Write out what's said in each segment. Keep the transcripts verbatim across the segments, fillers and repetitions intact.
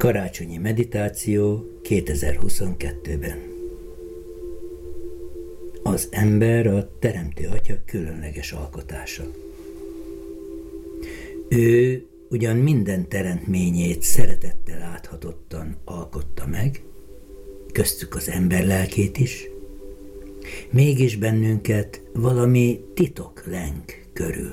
Karácsonyi meditáció kétezer-huszonkettőben. Az ember a Teremtő Atya különleges alkotása. Ő ugyan minden teremtményét szeretettel áthatottan alkotta meg, köztük az ember lelkét is, mégis bennünket valami titok lenk körül.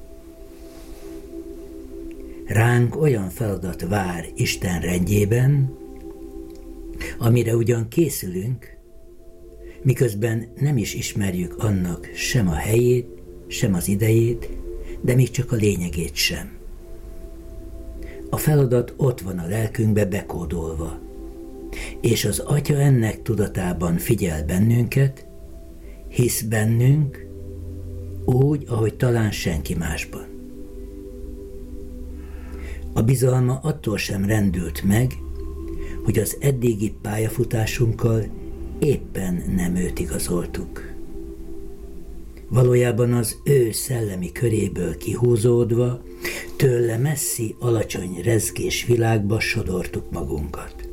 Ránk olyan feladat vár Isten rendjében, amire ugyan készülünk, miközben nem is ismerjük annak sem a helyét, sem az idejét, de még csak a lényegét sem. A feladat ott van a lelkünkbe bekódolva, és az Atya ennek tudatában figyel bennünket, hisz bennünk úgy, ahogy talán senki másban. A bizalma attól sem rendült meg, hogy az eddigi pályafutásunkkal éppen nem őt igazoltuk. Valójában az ő szellemi köréből kihúzódva, tőle messzi, alacsony rezgés világba sodortuk magunkat.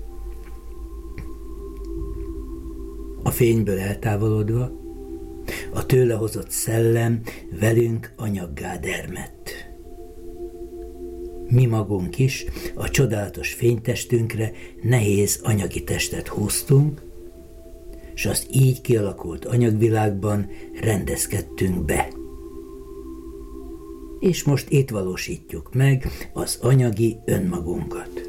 A fényből eltávolodva, a tőle hozott szellem velünk anyaggá dermedt. Mi magunk is a csodálatos fénytestünkre nehéz anyagi testet húztunk, s az így kialakult anyagvilágban rendezkedtünk be. És most itt valósítjuk meg az anyagi önmagunkat.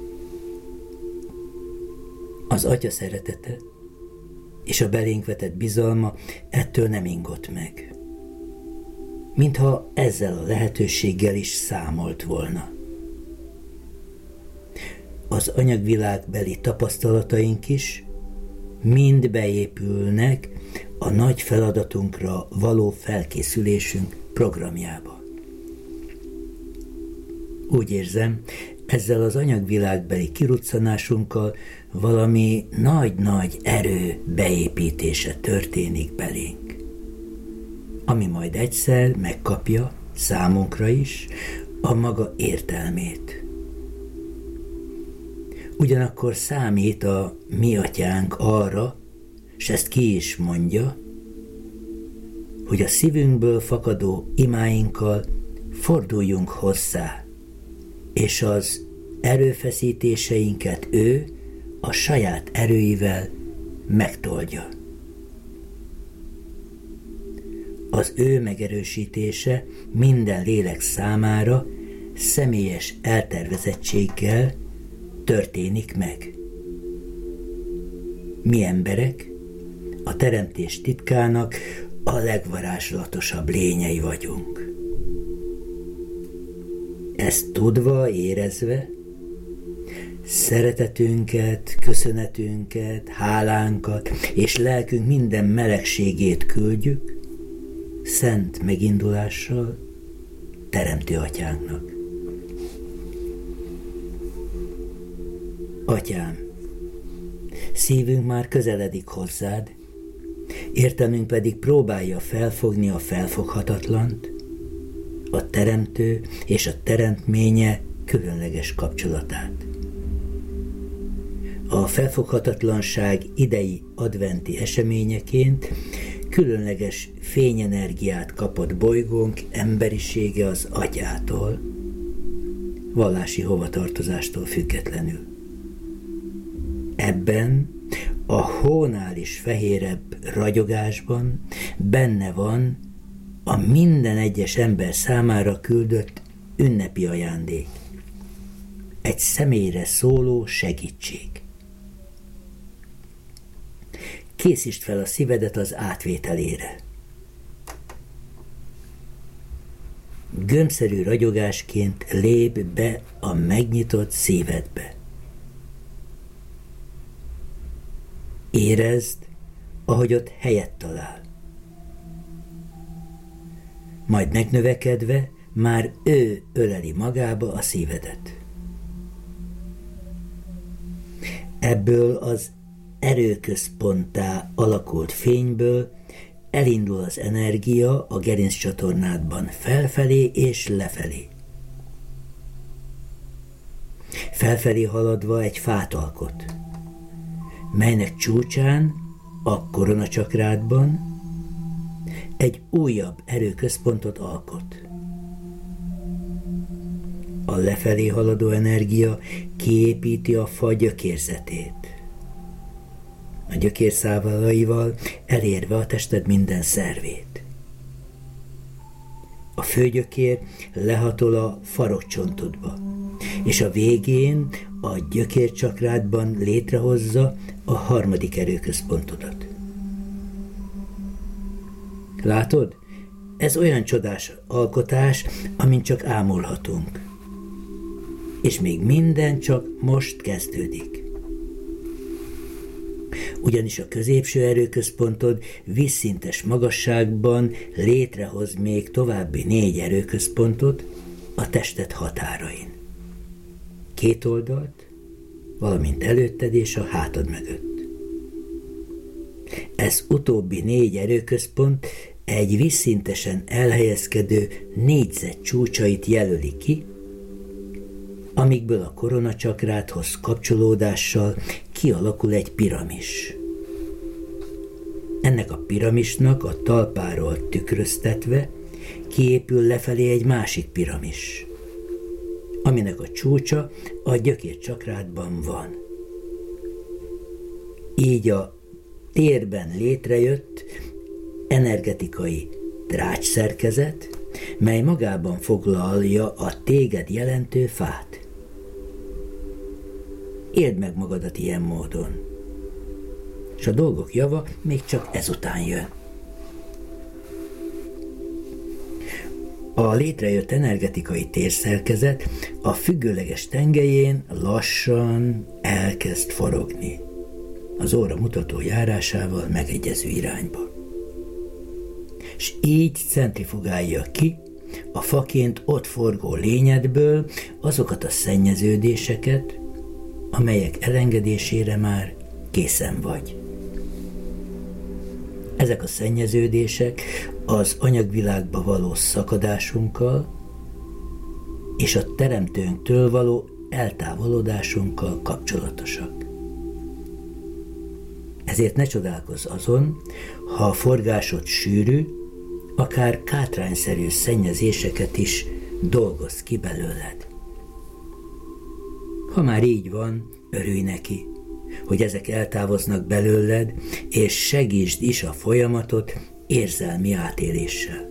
Az Atya szeretete és a belénk vetett bizalma ettől nem ingott meg. Mintha ezzel a lehetőséggel is számolt volna. Az anyagvilágbeli tapasztalataink is mind beépülnek a nagy feladatunkra való felkészülésünk programjába. Úgy érzem, ezzel az anyagvilágbeli kiruccanásunkkal valami nagy-nagy erő beépítése történik belénk, ami majd egyszer megkapja számunkra is a maga értelmét. Ugyanakkor számít a mi atyánk arra, s ezt ki is mondja, hogy a szívünkből fakadó imáinkkal forduljunk hozzá, és az erőfeszítéseinket ő a saját erőivel megtoldja. Az ő megerősítése minden lélek számára személyes eltervezettséggel történik meg. Mi emberek a teremtés titkának a legvarázslatosabb lényei vagyunk. Ezt tudva, érezve, szeretetünket, köszönetünket, hálánkat és lelkünk minden melegségét küldjük szent megindulással Teremtő Atyánknak. Atyám, szívünk már közeledik hozzád, értelmünk pedig próbálja felfogni a felfoghatatlant, a teremtő és a teremtménye különleges kapcsolatát. A felfoghatatlanság idei adventi eseményeként különleges fényenergiát kapott bolygónk emberisége az Atyától, vallási hovatartozástól függetlenül. Ebben a hónál is fehérebb ragyogásban benne van a minden egyes ember számára küldött ünnepi ajándék. Egy személyre szóló segítség. Készítsd fel a szívedet az átvételére. Gömbszerű ragyogásként lépj be a megnyitott szívedbe. Érezd, ahogy ott helyet talál. Majd megnövekedve már ő öleli magába a szívedet. Ebből az erőközponttá alakult fényből elindul az energia a gerinccsatornádban felfelé és lefelé. felfelé haladva egy fát alkot, melynek csúcsán, a koronacsakrádban egy újabb erőközpontot alkot. A lefelé haladó energia kiépíti a fa gyökérzetét, a gyökérszálaival elérve a tested minden szervét. A főgyökér lehatol a farokcsontodba, és a végén a gyökércsakrádban létrehozza a harmadik erőközpontodat. Látod? Ez olyan csodás alkotás, amint csak ámulhatunk. És még minden csak most kezdődik. Ugyanis a középső erőközpontod vízszintes magasságban létrehoz még további négy erőközpontot a tested határain. Két oldalt, valamint előtted és a hátad mögött. Ez utóbbi négy erőközpont egy vízszintesen elhelyezkedő négyzet csúcsait jelöli ki, amikből a koronacsakrádhoz kapcsolódással kialakul egy piramis. Ennek a piramisnak a talpáról tükröztetve kiépül lefelé egy másik piramis, aminek a csúcsa a gyökércsakrádban van. Így a térben létrejött energetikai drácsszerkezet, mely magában foglalja a téged jelentő fát. Éld meg magadat ilyen módon, és a dolgok java még csak ezután jön. A létrejött energetikai térszerkezet a függőleges tengelyén lassan elkezd forogni, az óra mutató járásával megegyező irányba. És így centrifugálja ki a faként ott forgó lényedből azokat a szennyeződéseket, amelyek elengedésére már készen vagy. Ezek a szennyeződések az anyagvilágba való szakadásunkkal és a teremtőnktől való eltávolodásunkkal kapcsolatosak. Ezért ne csodálkozz azon, ha a forgásod sűrű, akár kátrányszerű szennyezéseket is dolgoz ki belőled. Ha már így van, örülj neki, hogy ezek eltávoznak belőled, és segítsd is a folyamatot érzelmi átéléssel.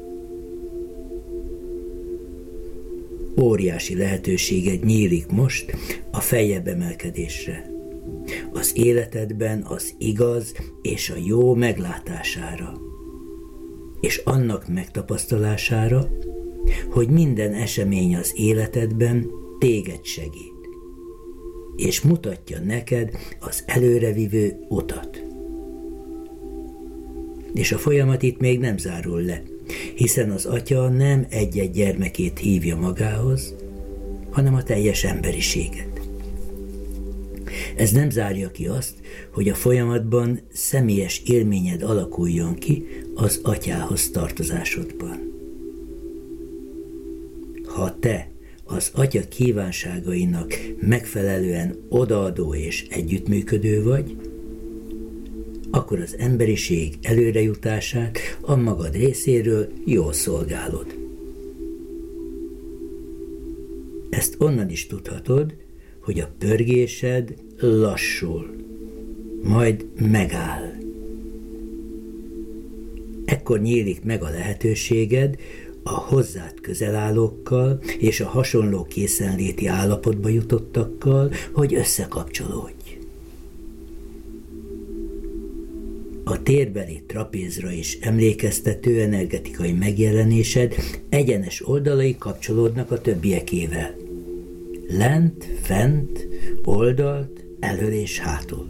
Óriási lehetőséged nyílik most a feljebb emelkedésre, az életedben az igaz és a jó meglátására, és annak megtapasztalására, hogy minden esemény az életedben téged segít, és mutatja neked az előrevívő utat. És a folyamat itt még nem zárul le, hiszen az Atya nem egy-egy gyermekét hívja magához, hanem a teljes emberiséget. Ez nem zárja ki azt, hogy a folyamatban személyes élményed alakuljon ki az Atyához tartozásodban. Ha te az Atya kívánságainak megfelelően odaadó és együttműködő vagy, akkor az emberiség előrejutását a magad részéről jól szolgálod. Ezt onnan is tudhatod, hogy a pörgésed lassul, majd megáll. Ekkor nyílik meg a lehetőséged a hozzád közel állókkal és a hasonló készenléti állapotba jutottakkal, hogy összekapcsolódj. A térbeli trapézra is emlékeztető energetikai megjelenésed egyenes oldalai kapcsolódnak a többiekével. Lent, fent, oldalt, elől és hátul.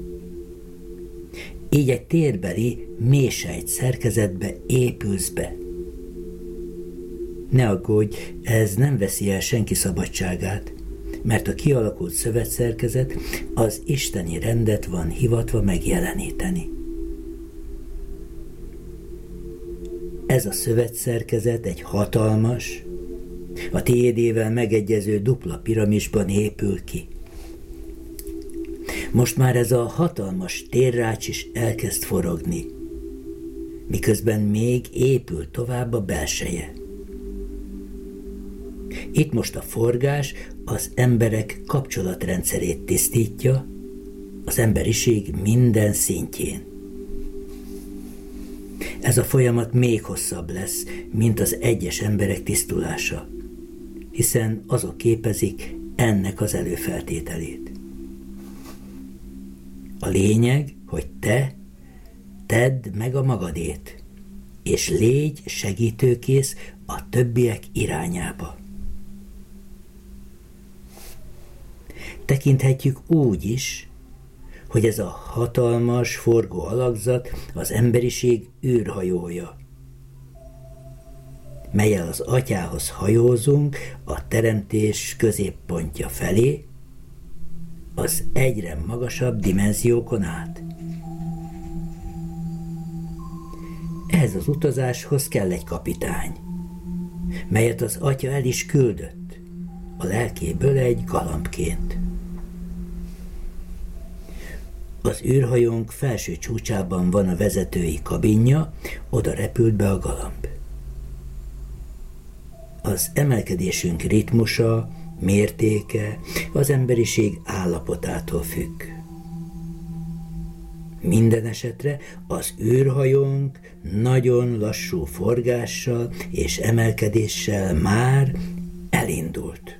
Így egy térbeli mélysejt szerkezetbe épülsz be. Ne aggódj, ez nem veszi el senki szabadságát, mert a kialakult szövetszerkezet az isteni rendet van hivatva megjeleníteni. Ez a szövetszerkezet egy hatalmas, A tiédével megegyező dupla piramisban épül ki. Most már ez a hatalmas térrács is elkezd forogni, miközben még épül tovább a belseje. Itt most a forgás az emberek kapcsolatrendszerét tisztítja, az emberiség minden szintjén. Ez a folyamat még hosszabb lesz, mint az egyes emberek tisztulása, hiszen azok képezik ennek az előfeltételét. A lényeg, hogy te tedd meg a magadét, és légy segítőkész a többiek irányába. Tekinthetjük úgy is, hogy ez a hatalmas, forgó alakzat az emberiség űrhajója, mellyel az Atyához hajózunk a teremtés középpontja felé, az egyre magasabb dimenziókon át. Ehhez az utazáshoz kell egy kapitány, melyet az Atya el is küldött, a lelkéből egy galambként. Az űrhajónk felső csúcsában van a vezetői kabinja, oda repült be a galamb. Az emelkedésünk ritmusa, mértéke az emberiség állapotától függ. Minden esetre az űrhajónk nagyon lassú forgással és emelkedéssel már elindult.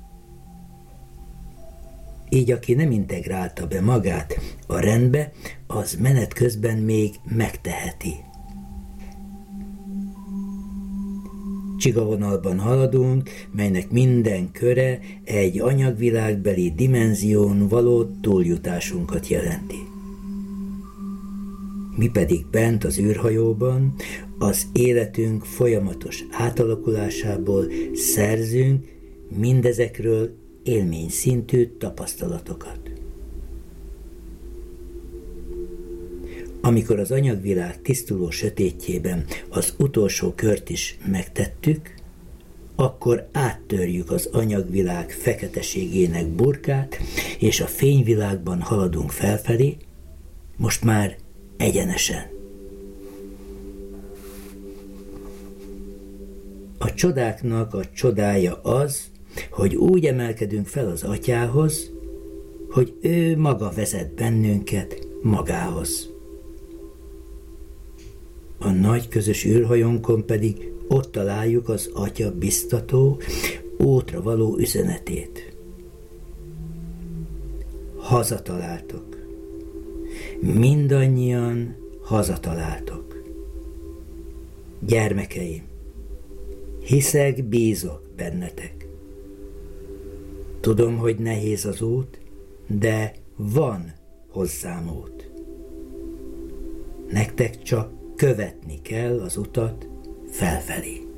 Így aki nem integrálta be magát a rendbe, az menet közben még megteheti. Csigavonalban haladunk, melynek minden köre egy anyagvilágbeli dimenzión való túljutásunkat jelenti. Mi pedig bent az űrhajóban az életünk folyamatos átalakulásából szerzünk mindezekről élményszintű tapasztalatokat. Amikor az anyagvilág tisztuló sötétjében az utolsó kört is megtettük, akkor áttörjük az anyagvilág feketeségének burkát, és a fényvilágban haladunk felfelé, most már egyenesen. A csodáknak a csodája az, hogy úgy emelkedünk fel az Atyához, hogy ő maga vezet bennünket magához. A nagy közös űrhajónkon pedig ott találjuk az Atya biztató, útra való üzenetét. Hazataláltok. Mindannyian hazataláltok. Gyermekeim, hiszek, bízok bennetek. Tudom, hogy nehéz az út, de van hozzám út. Nektek csak követni kell az utat felfelé.